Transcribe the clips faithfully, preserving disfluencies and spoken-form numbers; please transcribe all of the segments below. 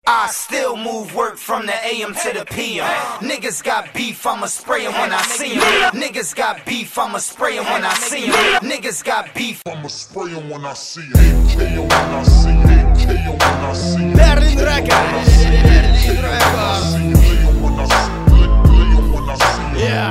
I still move work from the A M to the P M. Niggas got beef, I'ma spray 'em when I see 'em. Niggas got beef, I'ma spray 'em when I see 'em. Niggas got beef, I'ma spray 'em when I see 'em. A K 'em when I see 'em. A K 'em when I see 'em. Berlin Records. Berlin Records. Yeah.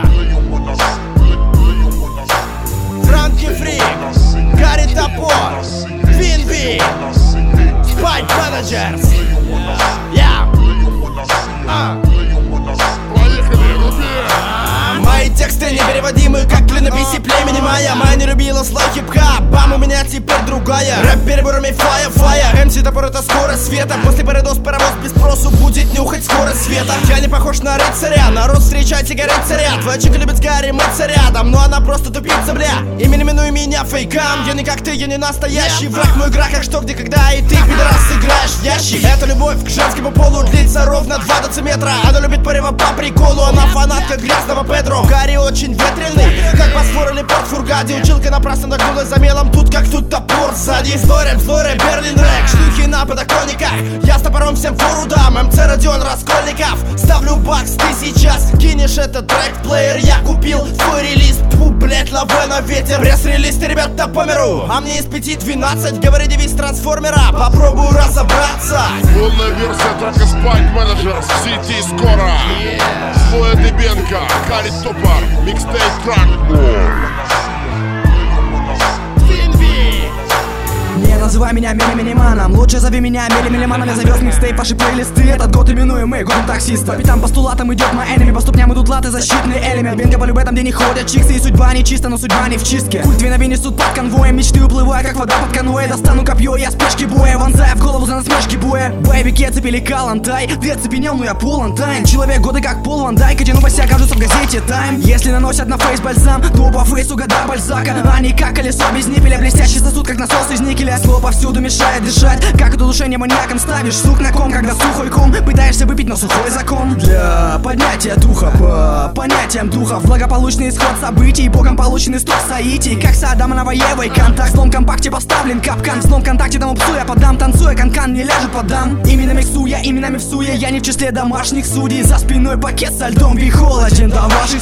Франки Фри, Гарри Топор, Винби, Спайк Менеджерс. Я. Мои тексты непереводимы, как клинописи племени майя. Моя не любила слой хип-хап, бам, у меня теперь другая. Рэп переборами фая, фая. эм си топор — это скорость света. После парадос паровоз без спросу будет нюхать скорость света. Я не похож на рыцаря, народ встречайте горыцаря. Твоя чика любит с Гарри мыться рядом, но она просто тупица, бля. Имя именуй меня фейкам, я не как ты, я не настоящий враг. Мой игра как что, где, когда, и ты, пидорас, играешь в ящик. Эта любовь к женскому полу длится ровно два дециметра. Она любит порева по приколу, она фанатка грязного Педро. Гарри очень ветреный, как Босфор или порт Фургади. Училка напрасно нагнулась за мелом, тут как тут топор сзади. Злой рэп, злой рэп, Берлин рэк, шлюхи на подоконниках. Я с топором всем фору дам, эм цэ Родион Раскольников. Ставлю бакс, ты сейчас кинешь этот трек-плеер. Я купил твой релиз, пу, блять, лаве на ветер. Пресс-релиз, ты, ребята, по миру, а мне из пяти двенадцать. Говори девиз трансформера, попробую разобраться. Полная версия трека Spike Managers в сети скоро. Злой Дыбенко, Гарри Топор, микстейп Трак. Не называй меня мили-милиманом, лучше зови меня мили-милиманом. Я завез микстейп, ваши плейлисты. Этот год именуемый годом таксиста. По пятам постулатам идет мой энеми, по ступням идут латы, защитный элемент. Бенга по любе там, где не ходят чиксы. И судьба не чиста, но судьба не в чистке. Культ винови несут под конвоем, мечты уплывая, как вода под конвоем. Достану копье, я спешки боя, вонзая в голову за насмешки боя. Бэйбики оцепили калантай, ты оцепенел, но я полон тайн. Человек года как Пол Ван Дайк, эти новости окажутся в газете Тайм. Если наносят на фейс бальзам, то по фейсу года Бальзака. Они как колесо без ниппеля, блестящий сосуд, как насос из никеля. Слово повсюду мешает дышать, как удушение маньяком. Ставишь сук на ком, когда сухой ком. Пытаешься выпить, но сухой закон. Для поднятия духа, по понятиям духов. Благополучный исход событий, богом полученный сток соитий. Как с Адамом Новоевой, контакт в злом компакте поставлен капкан. В злом контакте тому псу я подам, танцуя, канкан не ляжет подам. Именно миксуя, именно миксуя, я не в числе домашних судей. За спиной пакет со льдом, и холоден до ваших